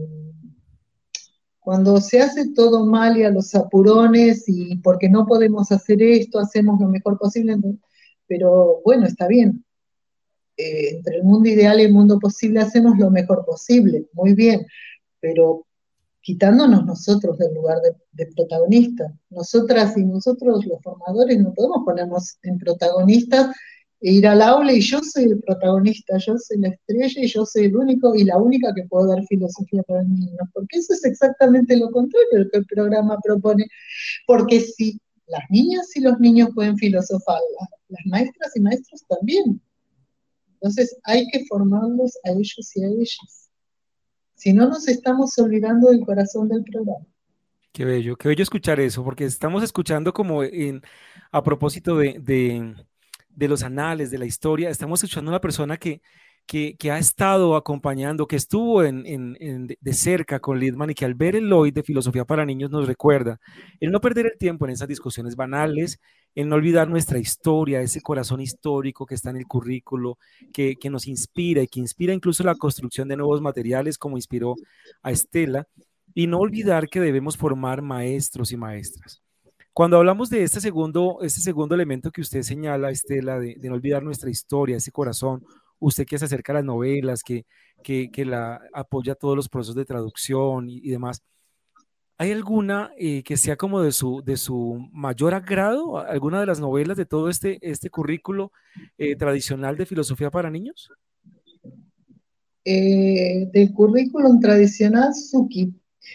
cuando se hace todo mal y a los apurones y porque no podemos hacer esto, hacemos lo mejor posible, pero bueno, está bien. Entre el mundo ideal y el mundo posible hacemos lo mejor posible, muy bien, pero quitándonos nosotros del lugar de protagonista. Nosotras y nosotros los formadores no podemos ponernos en protagonistas e ir al aula y yo soy el protagonista, yo soy la estrella y yo soy el único y la única que puedo dar filosofía para niños, porque eso es exactamente lo contrario de lo que el programa propone, porque si las niñas y los niños pueden filosofar, las maestras y maestros también. Entonces hay que formarlos a ellos y a ellas. Si no, nos estamos olvidando del corazón del programa. Qué bello escuchar eso, porque estamos escuchando como a propósito de los anales, de la historia, estamos escuchando a una persona que ha estado acompañando, que estuvo de cerca con Littman y que al ver el hoy de Filosofía para Niños nos recuerda el no perder el tiempo en esas discusiones banales, el no olvidar nuestra historia, ese corazón histórico que está en el currículo, que nos inspira y que inspira incluso la construcción de nuevos materiales como inspiró a Estela, y no olvidar que debemos formar maestros y maestras. Cuando hablamos de este segundo elemento que usted señala, Estela, de no olvidar nuestra historia, ese corazón usted que se acerca a las novelas, que la apoya todos los procesos de traducción y demás. ¿Hay alguna que sea como de su mayor agrado? ¿Alguna de las novelas de todo este currículo tradicional de filosofía para niños? Del currículum tradicional, Suki,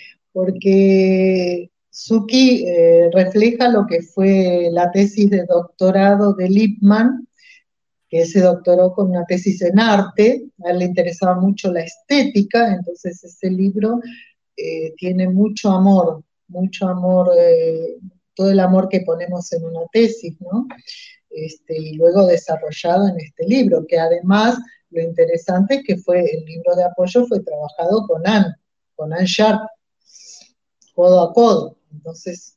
porque Suki refleja lo que fue la tesis de doctorado de Lippmann, que se doctoró con una tesis en arte. A él le interesaba mucho la estética, entonces ese libro tiene mucho amor, todo el amor que ponemos en una tesis, ¿no? Y luego desarrollado en este libro, que además lo interesante es que el libro de apoyo fue trabajado con Anne Sharp, codo a codo, entonces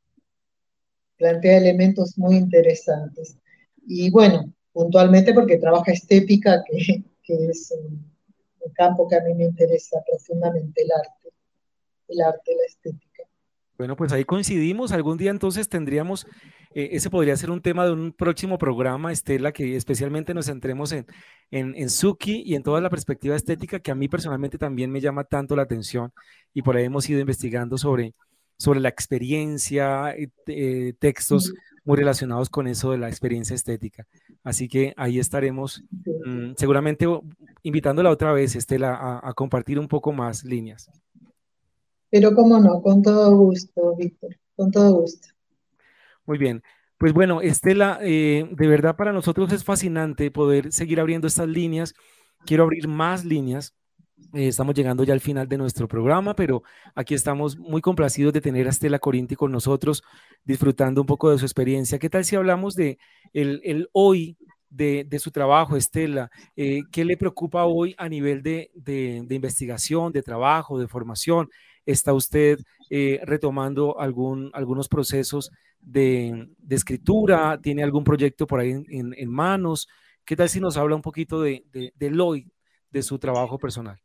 plantea elementos muy interesantes. Y bueno, puntualmente porque trabaja estética, que es un campo que a mí me interesa profundamente, el arte, la estética. Bueno, pues ahí coincidimos. Algún día entonces tendríamos, ese podría ser un tema de un próximo programa, Estela, que especialmente nos centremos en Suki y en toda la perspectiva estética que a mí personalmente también me llama tanto la atención y por ahí hemos ido investigando sobre la experiencia, textos muy relacionados con eso de la experiencia estética. Así que ahí estaremos seguramente invitándola otra vez, Estela, a compartir un poco más líneas. Pero cómo no, con todo gusto, Víctor, con todo gusto. Muy bien. Pues bueno, Estela, de verdad para nosotros es fascinante poder seguir abriendo estas líneas. Quiero abrir más líneas. Estamos llegando ya al final de nuestro programa, pero aquí estamos muy complacidos de tener a Estela Corinti con nosotros, disfrutando un poco de su experiencia. ¿Qué tal si hablamos de el hoy de su trabajo, Estela? ¿Qué le preocupa hoy a nivel de investigación, de trabajo, de formación? ¿Está usted retomando algunos procesos de escritura? ¿Tiene algún proyecto por ahí en manos? ¿Qué tal si nos habla un poquito del hoy de su trabajo personal?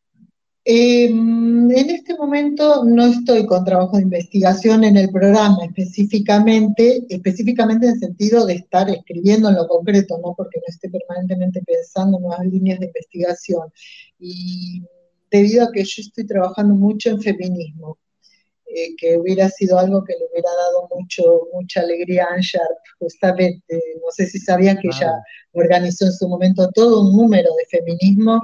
En este momento no estoy con trabajo de investigación en el programa específicamente en el sentido de estar escribiendo en lo concreto, no porque no esté permanentemente pensando en nuevas líneas de investigación. Y debido a que yo estoy trabajando mucho en feminismo, que hubiera sido algo que le hubiera dado mucha alegría a Anne Sharp, justamente. No sé si sabías que ella organizó en su momento todo un número de feminismo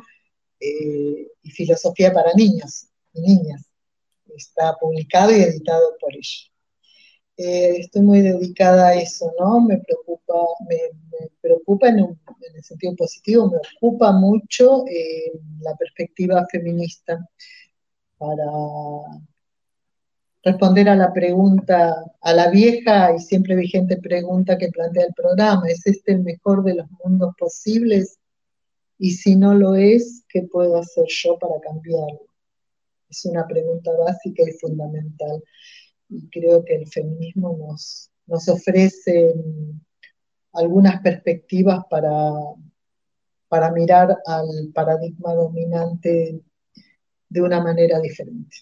y filosofía para niños y niñas. Está publicado y editado por ella. Estoy muy dedicada a eso, ¿no? Me preocupa en el sentido positivo, me ocupa mucho la perspectiva feminista para responder a la pregunta, a la vieja y siempre vigente pregunta que plantea el programa: ¿es este el mejor de los mundos posibles? Y si no lo es, ¿qué puedo hacer yo para cambiarlo? Es una pregunta básica y fundamental. Y creo que el feminismo nos ofrece algunas perspectivas para mirar al paradigma dominante de una manera diferente.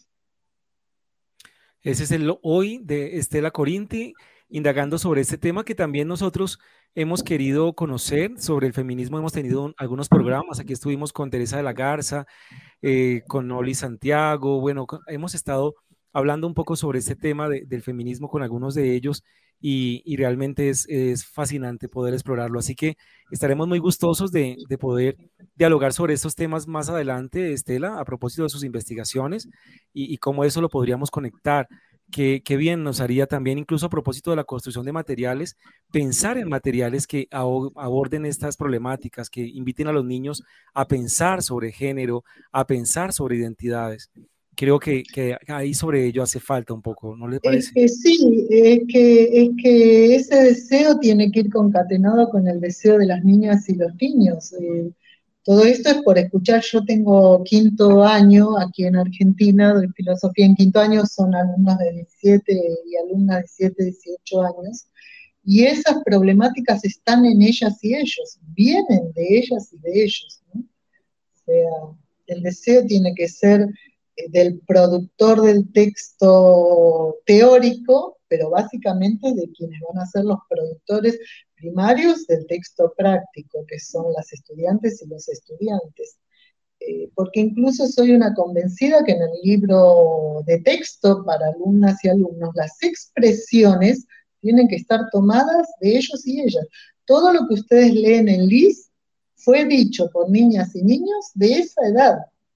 Ese es el hoy de Estela Corinti, indagando sobre este tema que también nosotros hemos querido conocer sobre el feminismo. Hemos tenido algunos programas, aquí estuvimos con Teresa de la Garza, con Oli Santiago, bueno, hemos estado hablando un poco sobre este tema del feminismo con algunos de ellos y realmente es fascinante poder explorarlo. Así que estaremos muy gustosos de poder dialogar sobre estos temas más adelante, Estela, a propósito de sus investigaciones y cómo eso lo podríamos conectar. Qué bien nos haría también, incluso a propósito de la construcción de materiales, pensar en materiales que aborden estas problemáticas, que inviten a los niños a pensar sobre género, a pensar sobre identidades. Creo que ahí sobre ello hace falta un poco, ¿no le parece? Es que sí, es que ese deseo tiene que ir concatenado con el deseo de las niñas y los niños. Todo esto es por escuchar. Yo tengo quinto año aquí en Argentina, doy filosofía en quinto año, son alumnos de 17 y alumnas de 7, 18 años, y esas problemáticas están en ellas y ellos, vienen de ellas y de ellos, ¿no? O sea, el deseo tiene que ser del productor del texto teórico, pero básicamente de quienes van a ser los productores primarios del texto práctico, que son las estudiantes y los estudiantes. Porque incluso soy una convencida que en el libro de texto para alumnas y alumnos, las expresiones tienen que estar tomadas de ellos y ellas. Todo lo que ustedes leen en LIS fue dicho por niñas y niños de esa edad.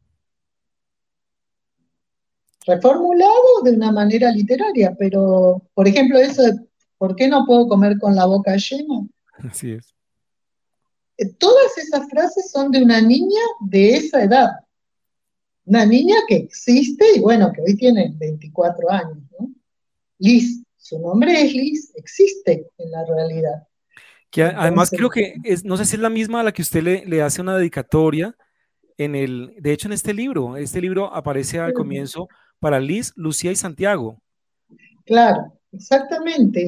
Reformulado de una manera literaria, pero, por ejemplo, eso de ¿por qué no puedo comer con la boca llena? Así es. Todas esas frases son de una niña de esa edad. Una niña que existe y bueno, que hoy tiene 24 años, ¿no? Liz, su nombre es Liz, existe en la realidad. Que además creo que, no sé si es la misma a la que usted le hace una dedicatoria, de hecho en este libro aparece al comienzo para Liz, Lucía y Santiago. Claro, exactamente.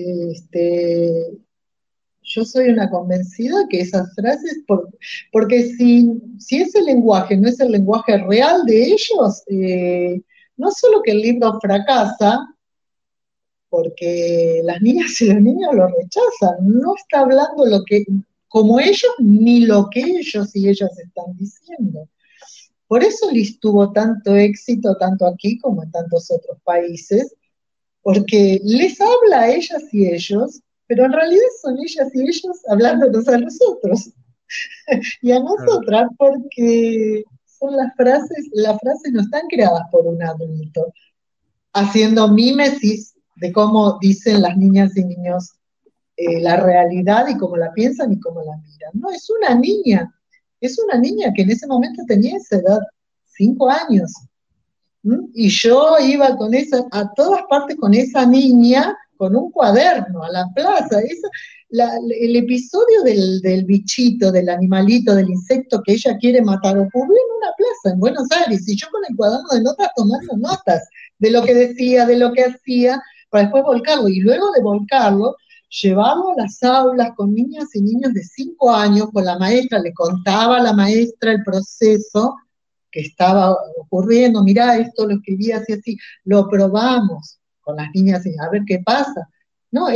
Yo soy una convencida que esas frases, porque si ese lenguaje no es el lenguaje real de ellos, no solo que el libro fracasa, porque las niñas y los niños lo rechazan, no está hablando como ellos, ni lo que ellos y ellas están diciendo. Por eso Liz tuvo tanto éxito, tanto aquí como en tantos otros países, porque les habla a ellas y ellos, pero en realidad son ellas y ellos hablándonos a nosotros y a nosotras, porque son las frases no están creadas por un adulto, haciendo mímesis de cómo dicen las niñas y niños la realidad y cómo la piensan y cómo la miran. No, es una niña que en ese momento tenía esa edad, 5 años. Y yo iba a todas partes con esa niña, con un cuaderno, a la plaza. El episodio del bichito, del animalito, del insecto que ella quiere matar, ocurrió en una plaza en Buenos Aires, y yo con el cuaderno de notas tomando notas de lo que decía, de lo que hacía, para después volcarlo. Y luego de volcarlo, llevarlo a las aulas con niñas y niños de 5 años, con la maestra, le contaba a la maestra el proceso que estaba ocurriendo, mirá, esto lo escribí así, así, lo probamos con las niñas, a ver qué pasa. No,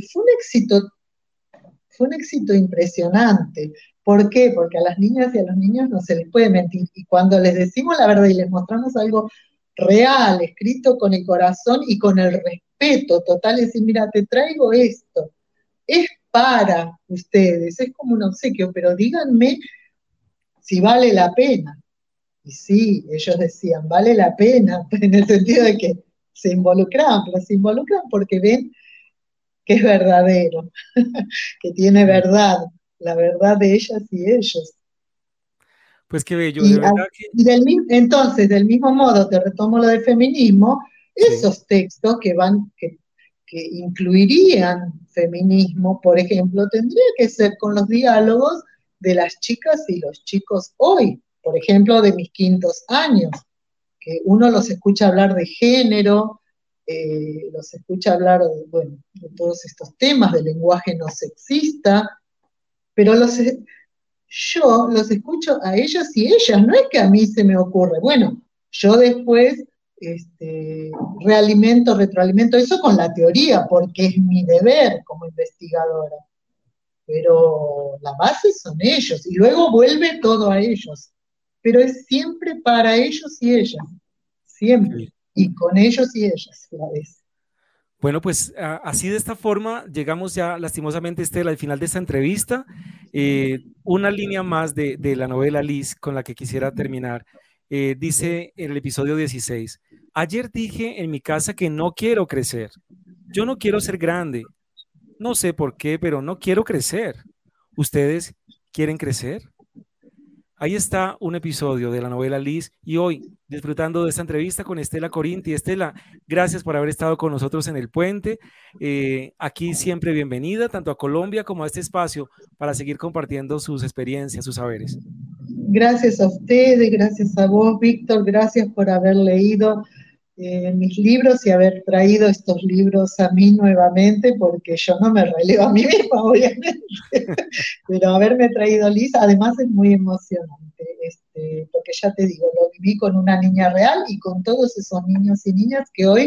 fue un éxito impresionante. ¿Por qué? Porque a las niñas y a los niños no se les puede mentir, y cuando les decimos la verdad y les mostramos algo real, escrito con el corazón y con el respeto total, es decir, mira, te traigo esto, es para ustedes, es como un obsequio, pero díganme si vale la pena. Y sí, ellos decían, vale la pena, en el sentido de que se involucran, pero se involucran porque ven que es verdadero, que tiene verdad, la verdad de ellas y ellos. Pues qué bello, de verdad que... Entonces, del mismo modo, te retomo lo del feminismo, esos textos que incluirían feminismo, por ejemplo, tendría que ser con los diálogos de las chicas y los chicos hoy, por ejemplo, de mis quintos años, que uno los escucha hablar de género, los escucha hablar de todos estos temas, del lenguaje no sexista, pero yo los escucho a ellos y ellas, no es que a mí se me ocurre. Bueno, yo después retroalimento eso con la teoría, porque es mi deber como investigadora, pero la base son ellos, y luego vuelve todo a ellos, pero es siempre para ellos y ellas, siempre, y con ellos y ellas a la vez. Bueno, pues así de esta forma llegamos ya lastimosamente, Estela, al final de esta entrevista. Una línea más de la novela Liz con la que quisiera terminar. Dice en el episodio 16, ayer dije en mi casa que no quiero crecer. Yo no quiero ser grande. No sé por qué, pero no quiero crecer. ¿Ustedes quieren crecer? Ahí está un episodio de la novela Liz, y hoy disfrutando de esta entrevista con Estela Corinti. Estela, gracias por haber estado con nosotros en El Puente. Aquí siempre bienvenida, tanto a Colombia como a este espacio, para seguir compartiendo sus experiencias, sus saberes. Gracias a ustedes, gracias a vos, Víctor, gracias por haber leído mis libros y haber traído estos libros a mí nuevamente, porque yo no me releo a mí misma, obviamente, pero haberme traído Liz, además es muy emocionante, porque ya te digo, lo viví con una niña real y con todos esos niños y niñas que hoy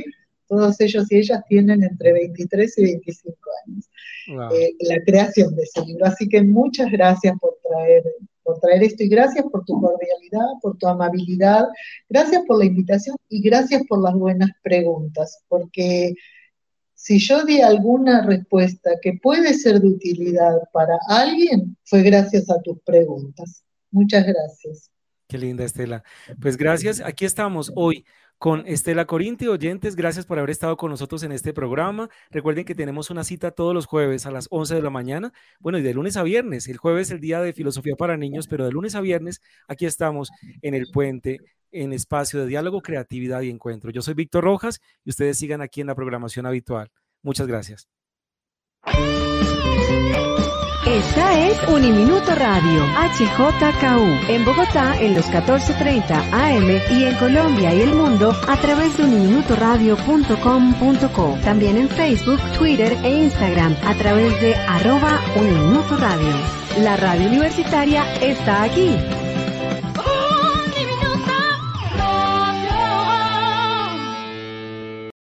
Todos ellos y ellas tienen entre 23 y 25 años. Wow. La creación de ese libro. Así que muchas gracias por traer esto, y gracias por tu cordialidad, por tu amabilidad, gracias por la invitación y gracias por las buenas preguntas, porque si yo di alguna respuesta que puede ser de utilidad para alguien, fue gracias a tus preguntas. Muchas gracias. Qué linda, Estela. Pues gracias. Aquí estamos hoy con Estela Corinti. Oyentes, gracias por haber estado con nosotros en este programa. Recuerden que tenemos una cita todos los jueves a las 11 de la mañana. Bueno, y de lunes a viernes. El jueves es el día de filosofía para niños, pero de lunes a viernes aquí estamos en El Puente, en espacio de diálogo, creatividad y encuentro. Yo soy Víctor Rojas y ustedes sigan aquí en la programación habitual. Muchas gracias. Esta es Uniminuto Radio, HJKU, en Bogotá en los 14:30 AM y en Colombia y el mundo a través de uniminutoradio.com.co. También en Facebook, Twitter e Instagram a través de @Uniminuto Radio. La radio universitaria está aquí.